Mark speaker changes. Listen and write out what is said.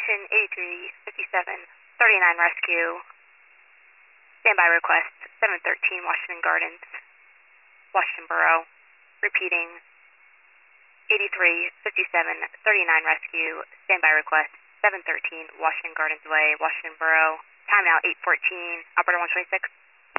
Speaker 1: Station 8357, 39 Rescue. Standby request 713 Washington Gardens, Washington Borough. Repeating 8357, 39 Rescue. Standby request 713 Washington Gardens Way, Washington Borough. Time now 8:14. Operator 126.